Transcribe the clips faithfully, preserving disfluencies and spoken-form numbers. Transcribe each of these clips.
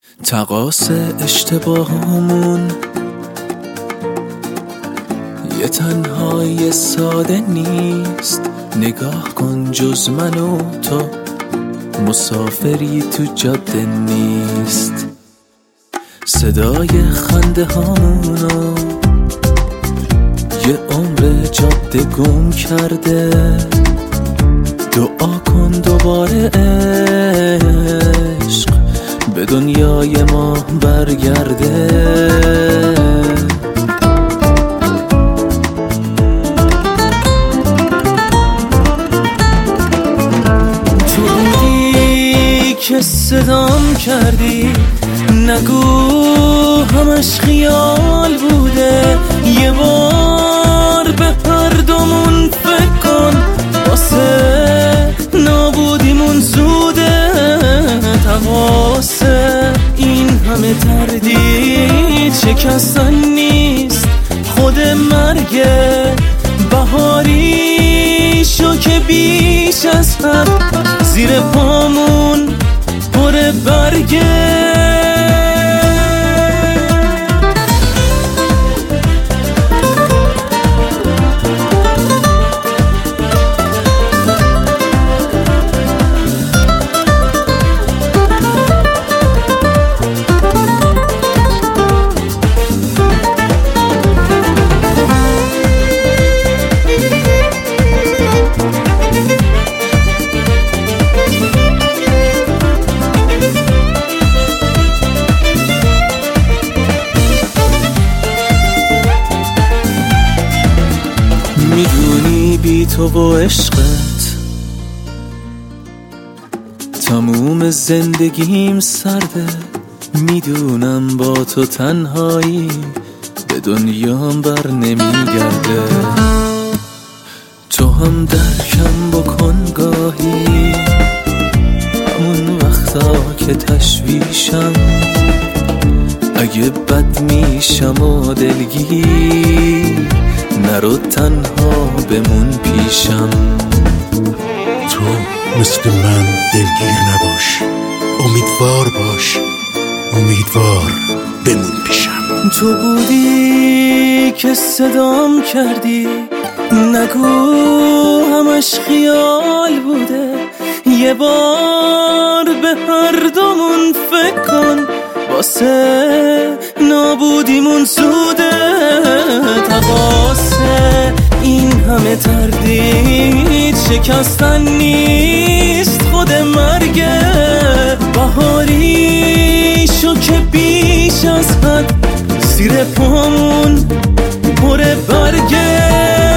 تقاص اشتباهمون یه تنهای ساده نیست. نگاه کن جز من و تو مسافری تو جاده نیست. صدای خنده هامونو یه عمر جاده گم کرده. دعا کن دوباره عشق به دنیای ما برگرده. تو بودی که صدام کردی، نگو همش خیال بوده. یه بار به هر دومون فکر کن، واسه نابودیمون زوده. تقاصه این همه تردید شکستن نیست، خود مرگه. بهاری شو که بیش از حد زیر پامون پر برگه. میدونی بی تو و عشقت تموم زندگیم سرده. میدونم با تو تنهایی به دنیام بر نمیگرده. تو هم درکم بکن گاهی، همون وقتا که تشویشم. اگه بد میشم و دلگیر، نرو تنها بمون پیشم. تو مثل من دلگیر نباش، امیدوار باش، امیدوار بمون پیشم. تو بودی که صدام کردی، نگو همش خیال بوده. یه بار به هر دومون فکر کن، واسه نابودیمون زوده. تقاصه این همه تردید شکستن نیست، خود مرگه. بهاری شو که بیش از حد زیر پامون پر برگه.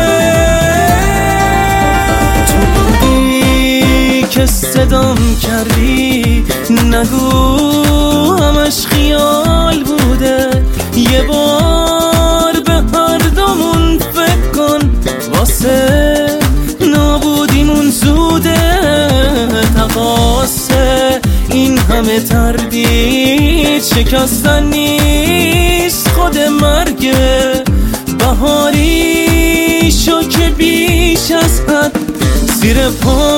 تو بودی که صدام کردی، نگو همش خیال بوده. یه بار به هر دومون فکر کن، واسه نابودیمون زوده. تقاصه این همه تردید شکستن نیست، خود مرگه. بهاری شو که بیش از حد زیر پا